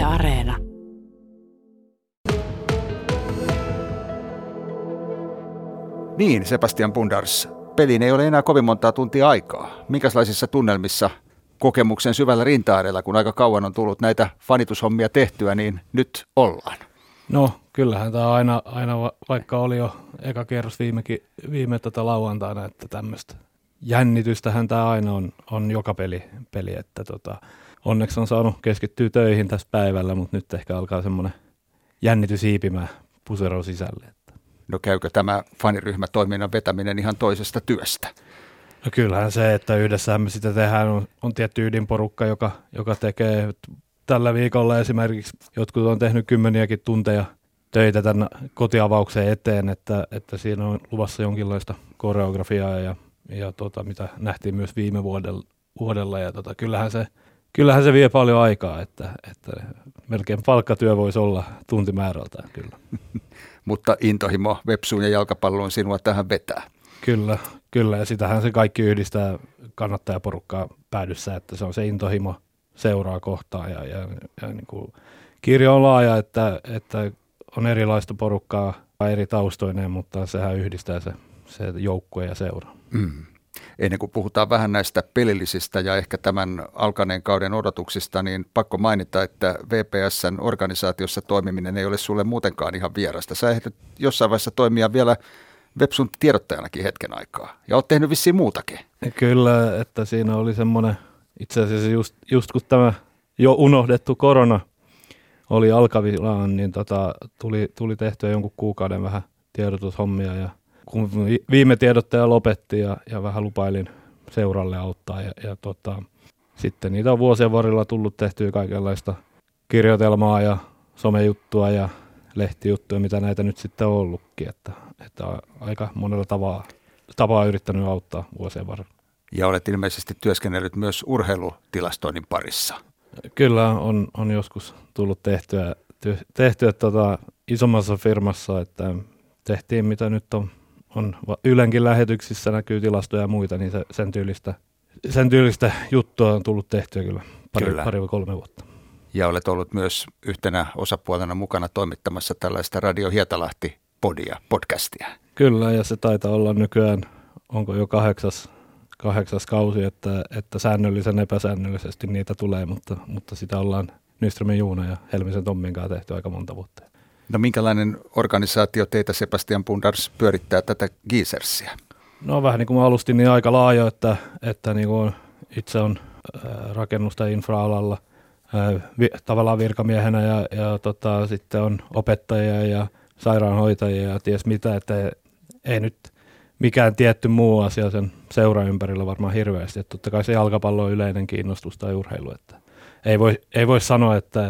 Areena. Niin, Sebastian Bundars. Peliin ei ole enää kovin montaa tuntia aikaa. Minkälaisissa tunnelmissa kokemuksen syvällä rinta-äärellä, kun aika kauan on tullut näitä fanitushommia tehtyä, niin nyt ollaan? No, kyllähän tämä aina vaikka oli jo eka kierros viime lauantaina, että tämmöistä jännitystähän tämä aina on joka peli että onneksi on saanut keskittyä töihin tässä päivällä, mutta nyt ehkä alkaa semmoinen jännitys hiipimään puseron sisälle. No käykö tämä faniryhmätoiminnan vetäminen ihan toisesta työstä? No kyllähän se, että yhdessä me sitä tehdään, on tietty ydinporukka, joka tekee tällä viikolla esimerkiksi, jotkut on tehnyt kymmeniäkin tunteja töitä tämän kotiavauksen eteen, että siinä on luvassa jonkinlaista koreografiaa ja mitä nähtiin myös viime vuodella ja kyllähän se vie paljon aikaa, että melkein palkkatyö voisi olla tuntimäärältään kyllä. Mutta intohimo Vepsuun ja jalkapalloon sinua tähän vetää. Kyllä, ja sitähän se kaikki yhdistää kannattajaporukkaa päädyssä, että se on se intohimo seuraa kohtaan ja niin kuin kirjo on laaja, että on erilaista porukkaa eri taustoineen, mutta sehän yhdistää se joukkue ja seura. Ennen kuin puhutaan vähän näistä pelillisistä ja ehkä tämän alkaneen kauden odotuksista, niin pakko mainita, että VPS:n organisaatiossa toimiminen ei ole sulle muutenkaan ihan vierasta. Sä ehdit jossain vaiheessa toimia vielä Vepsun tiedottajanakin hetken aikaa, ja oot tehnyt vissiin muutakin. Kyllä, että siinä oli semmoinen, itse asiassa just kun tämä jo unohdettu korona oli alkavillaan, niin tuli tehtyä jonkun kuukauden vähän tiedotushommia, ja kun viime tiedottaja lopetti ja vähän lupailin seuralle auttaa, ja sitten niitä on vuosien varrella tullut tehtyä kaikenlaista kirjoitelmaa ja somejuttua ja lehtijuttuja, mitä näitä nyt sitten on ollutkin, että aika monella tapaa yrittänyt auttaa vuosien varrella. Ja olet ilmeisesti työskennellyt myös urheilutilastoinnin parissa. Kyllä on joskus tullut tehtyä isommassa firmassa, että tehtiin mitä nyt on Ylenkin lähetyksissä näkyy tilastoja ja muita, niin sen tyylistä juttua on tullut tehtyä kyllä pari 3 vuotta. Ja olet ollut myös yhtenä osapuolena mukana toimittamassa tällaista Radio Hietalahti-podcastia. Kyllä, ja se taitaa olla nykyään, onko jo 8. kausi, että säännöllisen epäsäännöllisesti niitä tulee, mutta sitä ollaan Nyströmin Juuna ja Helmisen Tommin kanssa tehty aika monta vuotta. No minkälainen organisaatio teitä, Sebastian Bundars, pyörittää tätä Geezersia? No vähän niin kuin mä alustin, niin aika laaja, että niin kuin itse on rakennusta infra-alalla tavallaan virkamiehenä ja sitten on opettajia ja sairaanhoitajia ja ties mitä, että ei nyt mikään tietty muu asia sen seuran ympärillä varmaan hirveästi. Että totta kai se jalkapallo on yleinen kiinnostus tai urheilu. Että ei voi sanoa, että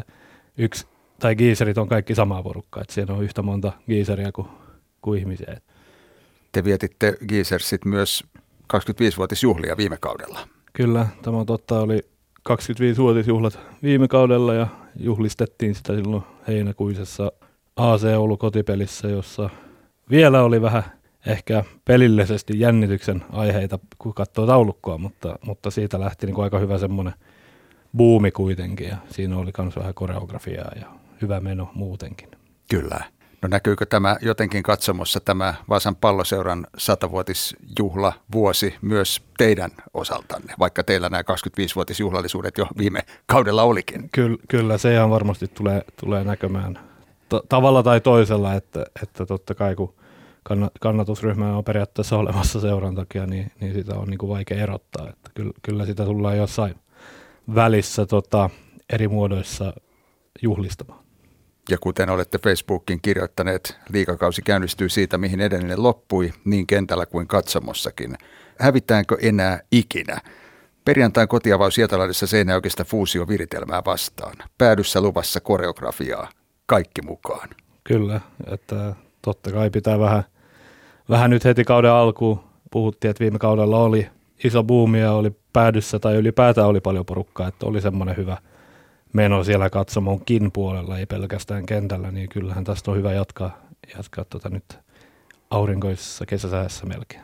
tai Geezerit on kaikki samaa porukkaa. Että siinä on yhtä monta Geezeria kuin ihmisiä. Te vietitte Geezersit myös 25-vuotisjuhlia viime kaudella. Kyllä, tämä on totta. Oli 25-vuotisjuhlat viime kaudella ja juhlistettiin sitä silloin heinäkuisessa AC Oulu kotipelissä, jossa vielä oli vähän ehkä pelillisesti jännityksen aiheita, kun katsoo taulukkoa, mutta siitä lähti niin kuin aika hyvä semmoinen buumi kuitenkin ja siinä oli myös vähän koreografiaa ja hyvä meno muutenkin. Kyllä. No näkyykö tämä jotenkin katsomossa tämä Vaasan Palloseuran 100-vuotisjuhla vuosi myös teidän osaltanne, vaikka teillä nämä 25-vuotisjuhlallisuudet jo viime kaudella olikin? Kyllä se ihan varmasti tulee näkymään tavalla tai toisella, että totta kai kun kannatusryhmä on periaatteessa olemassa seuran takia, niin sitä on niin kuin vaikea erottaa. Että kyllä sitä tullaan jossain välissä eri muodoissa juhlistamaan. Ja kuten olette Facebookin kirjoittaneet, liigakausi käynnistyy siitä, mihin edellinen loppui, niin kentällä kuin katsomossakin. Hävitäänkö enää ikinä? Perjantain kotiavaus Hietalahdessa Seinäjokista fuusioviritelmää vastaan. Päädyssä luvassa koreografiaa. Kaikki mukaan. Kyllä, että totta kai pitää vähän nyt heti kauden alkuun. Puhuttiin, että viime kaudella oli iso buumi ja oli päädyssä tai ylipäätään oli paljon porukkaa, että oli semmoinen hyvä meno siellä katsomonkin puolella, ei pelkästään kentällä, niin kyllähän tästä on hyvä jatkaa nyt aurinkoisessa kesäsäässä melkein.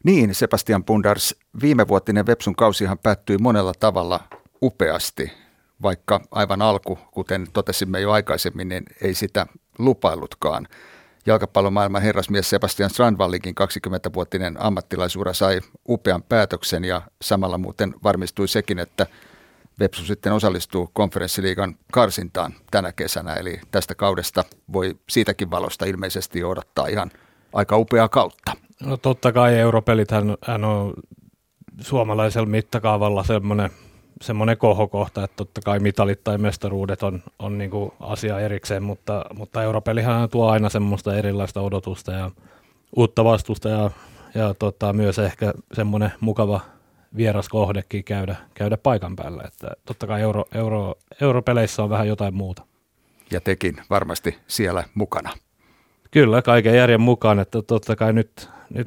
Niin, Sebastian Bundars, viimevuotinen Vepsun kausihan päättyi monella tavalla upeasti, vaikka aivan alku, kuten totesimme jo aikaisemmin, niin ei sitä lupaillutkaan. Jalkapallomaailman herrasmies Sebastian Strandvallinkin 20-vuotinen ammattilaisura sai upean päätöksen ja samalla muuten varmistui sekin, että Vepsu sitten osallistuu konferenssiliigan karsintaan tänä kesänä, eli tästä kaudesta voi siitäkin valosta ilmeisesti odottaa ihan aika upeaa kautta. No totta kai europelithän on suomalaisella mittakaavalla semmoinen kohokohta, että totta kai mitalit tai mestaruudet on niin kuin asia erikseen, mutta europelihän tuo aina semmoista erilaista odotusta ja uutta vastusta ja myös ehkä semmoinen mukava vieras kohdekin käydä paikan päällä, että totta kai europeleissä on vähän jotain muuta. Ja tekin varmasti siellä mukana. Kyllä, kaiken järjen mukaan, että totta kai nyt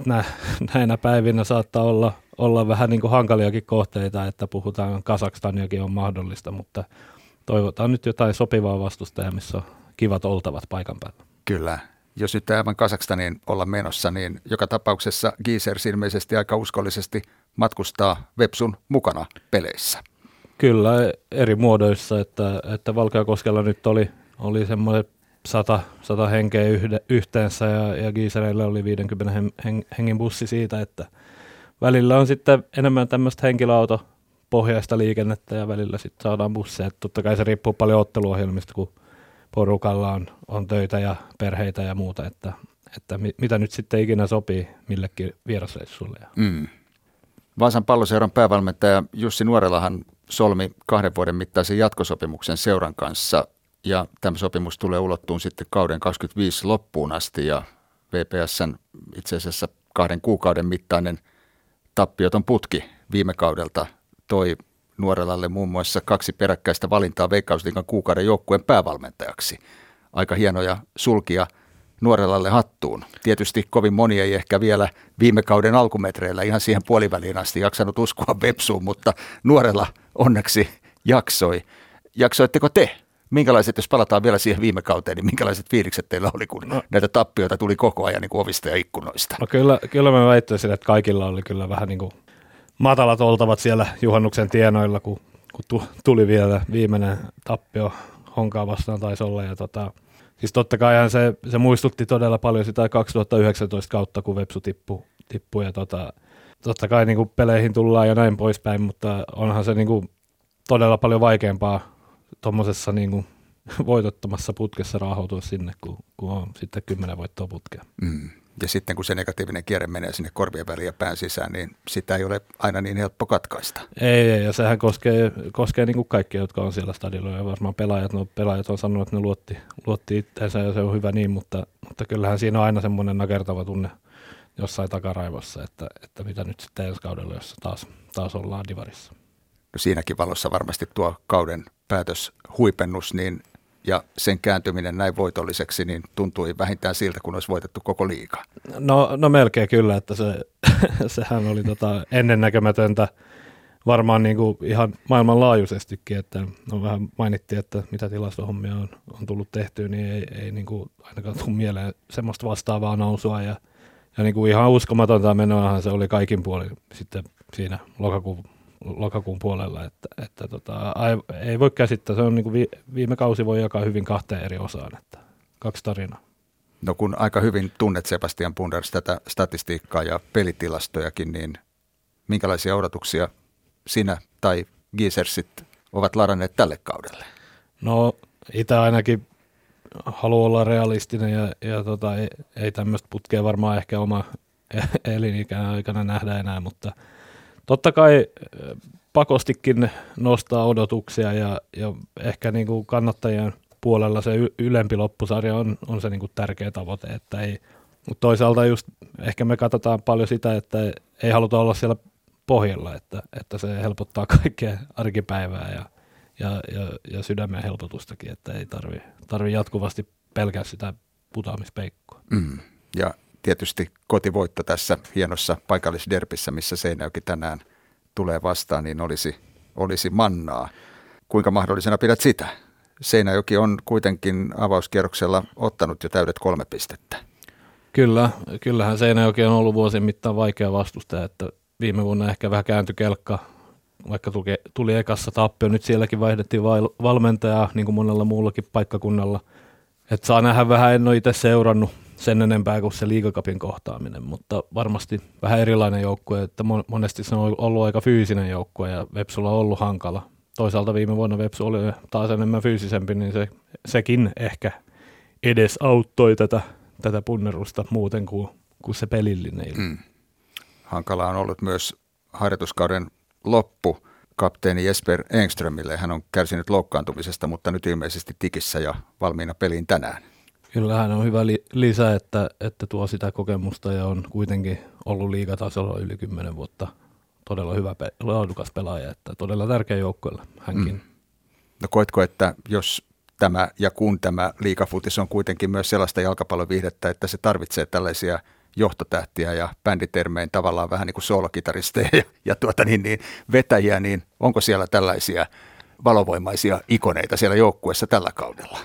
näinä päivinä saattaa olla vähän niin kuin hankaliakin kohteita, että puhutaan Kazakstaniakin on mahdollista, mutta toivotaan nyt jotain sopivaa vastustajaa, missä on kivat oltavat paikan päällä. Kyllä. Jos nyt aivan Kazakstaniin olla menossa, niin joka tapauksessa Geesers ilmeisesti aika uskollisesti matkustaa Vepsun mukana peleissä. Kyllä, eri muodoissa, että Valkeakoskella nyt oli semmoinen 100 henkeä yhteensä ja Geesereille oli 50 hengen bussi siitä, että välillä on sitten enemmän tämmöistä henkilöautopohjaista liikennettä ja välillä sitten saadaan busseja. Totta kai se riippuu paljon otteluohjelmista, kun porukalla on töitä ja perheitä ja muuta, että mitä nyt sitten ikinä sopii millekin vierasreissulle. Vaasan Palloseuran päävalmentaja Jussi Nuorelahan solmi 2 vuoden mittaisen jatkosopimuksen seuran kanssa ja tämä sopimus tulee ulottuun sitten kauden 25 loppuun asti ja VPS:n itse asiassa 2 kuukauden mittainen tappioton putki viime kaudelta toi Nuorelalle muun muassa 2 peräkkäistä valintaa Veikkausliigan kuukauden joukkueen päävalmentajaksi. Aika hienoja sulkia Nuorelalle hattuun. Tietysti kovin moni ei ehkä vielä viime kauden alkumetreillä ihan siihen puoliväliin asti jaksanut uskoa Vepsuun, mutta Nuorela onneksi jaksoi. Jaksoitteko te? Minkälaiset, jos palataan vielä siihen viime kauteen, niin minkälaiset fiilikset teillä oli, kun näitä tappioita tuli koko ajan niin kuin ovista ja ikkunoista? No kyllä mä väittäisin, että kaikilla oli kyllä vähän niin kuin matalat oltavat siellä juhannuksen tienoilla, kun tuli vielä viimeinen tappio Honkaa vastaan taisi olla. Ja siis totta kai se muistutti todella paljon sitä 2019 kautta, kun Vepsu tippui ja totta kai niin kuin peleihin tullaan ja näin poispäin, mutta onhan se niin kuin todella paljon vaikeampaa tuommoisessa niin kuin voitottomassa putkessa raahautua sinne, kun on sitten 10 voittoa putkea. Ja sitten kun se negatiivinen kierre menee sinne korvien väliin ja pään sisään, niin sitä ei ole aina niin helppo katkaista. Ei, ja sehän koskee niin kuin kaikkia, jotka on siellä stadionilla. Ja varmaan pelaajat on sanonut, että ne luotti itseensä ja se on hyvä niin, mutta kyllähän siinä on aina semmoinen nakertava tunne jossain takaraivossa, että mitä nyt sitten ensi kaudella, jossa taas ollaan divarissa. No siinäkin valossa varmasti tuo kauden päätöshuipennus niin, ja sen kääntyminen näin voitolliseksi niin tuntui vähintään siltä, kun olisi voitettu koko liiga. No melkein kyllä, että sehän oli ennennäkemätöntä varmaan niin kuin ihan maailmanlaajuisestikin, että vähän mainittiin, että mitä tilastohommia on tullut tehtyä, niin ei niin kuin ainakaan tule mieleen semmoista vastaavaa nousua ja niin kuin ihan uskomatonta menoahan se oli kaikin puolin sitten siinä lokakuun puolella, että ei voi käsittää. Se on niin kuin viime kausi voi jakaa hyvin 2 eri osaan, että 2 tarinaa. No kun aika hyvin tunnet Sebastian Bundars tätä statistiikkaa ja pelitilastojakin, niin minkälaisia odotuksia sinä tai Geesersit ovat ladanneet tälle kaudelle? No itse ainakin haluaa olla realistinen ja ei tämmöistä putkea varmaan ehkä oma elinikään aikana nähdä enää, mutta totta kai pakostikin nostaa odotuksia ja ehkä niin kuin kannattajien puolella se ylempi loppusarja on se niin kuin tärkeä tavoite, että ei, mutta toisaalta just ehkä me katsotaan paljon sitä, että ei haluta olla siellä pohjalla, että se helpottaa kaikkea arkipäivää ja sydämen helpotustakin, että ei tarvi jatkuvasti pelkää sitä putoamispeikkoa. Ja tietysti kotivoitto tässä hienossa paikallisderbissä, missä Seinäjoki tänään tulee vastaan, niin olisi mannaa. Kuinka mahdollisena pidät sitä? Seinäjoki on kuitenkin avauskierroksella ottanut jo täydet 3 pistettä. Kyllähän Seinäjoki on ollut vuosien mittaan vaikea vastustaja, että viime vuonna ehkä vähän kääntyi kelkka, vaikka tuli ekassa tappio. Nyt sielläkin vaihdettiin valmentajaa, niin kuin monella muullakin paikkakunnalla. Että saa nähdä vähän, en ole itse seurannut sen enempää kuin se liigacupin kohtaaminen, mutta varmasti vähän erilainen joukkue, että monesti se on ollut aika fyysinen joukkue ja Vepsulla on ollut hankala. Toisaalta viime vuonna Vepsu oli taas enemmän fyysisempi, niin sekin ehkä edes auttoi tätä punnerusta muuten kuin se pelillinen ilma. Hankala on ollut myös harjoituskauden loppu kapteeni Jesper Engströmille. Hän on kärsinyt loukkaantumisesta, mutta nyt ilmeisesti tikissä ja valmiina peliin tänään. Kyllä hän on hyvä lisä, että tuo sitä kokemusta ja on kuitenkin ollut liigatasolla yli 10 vuotta. Todella hyvä, laadukas pelaaja, että todella tärkeä joukkueella hänkin. No koetko, että jos tämä ja kun tämä liigafutis on kuitenkin myös sellaista jalkapalloviihdettä, että se tarvitsee tällaisia johtotähtiä ja bänditermein tavallaan vähän niin kuin soolokitaristeja ja vetäjiä, niin onko siellä tällaisia valovoimaisia ikoneita siellä joukkueessa tällä kaudella?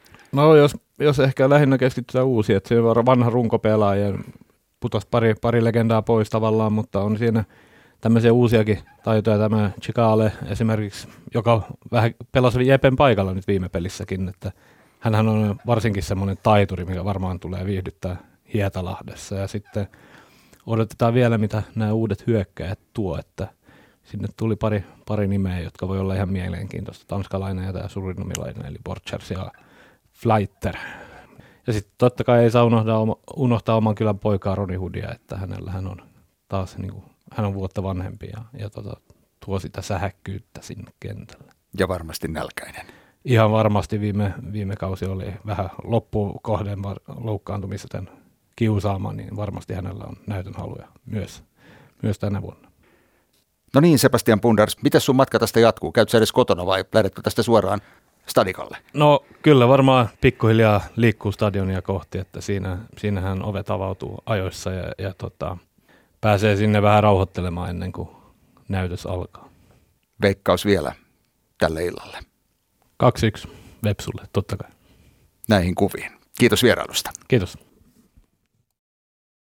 No jos ehkä lähinnä keskitytään uusiin, että se on vanha runkopelaaja, putosi pari legendaa pois tavallaan, mutta on siinä tämmöisiä uusiakin taitoja, tämä Chikale esimerkiksi, joka vähän pelasi Jepen paikalla nyt viime pelissäkin, että hänhän on varsinkin semmoinen taituri, mikä varmaan tulee viihdyttää Hietalahdessa, ja sitten odotetaan vielä, mitä nämä uudet hyökkäjät tuo, että sinne tuli pari nimeä, jotka voi olla ihan mielenkiintoista, tanskalainen ja tämä surinomilainen, eli Borchers ja Fleiter. Ja sitten totta kai ei saa unohtaa oman kylän poikaa Roni Hoodia, että hän on taas niin kuin, hän on vuotta vanhempi ja tuo sitä sähäkkyyttä sinne kentälle. Ja varmasti nälkäinen. Ihan varmasti viime kausi oli vähän loppukohden loukkaantumisten kiusaama, niin varmasti hänellä on näytön haluja myös tänä vuonna. No niin, Sebastian Pundars, miten sun matka tästä jatkuu? Käytkö sä edes kotona vai lähdetkö tästä suoraan stadikalle? No kyllä varmaan pikkuhiljaa liikkuu stadionia kohti, että siinähän ovet avautuu ajoissa ja pääsee sinne vähän rauhoittelemaan ennen kuin näytös alkaa. Veikkaus vielä tälle illalle. 2-1 Vepsulle, totta kai. Näihin kuviin. Kiitos vierailusta. Kiitos.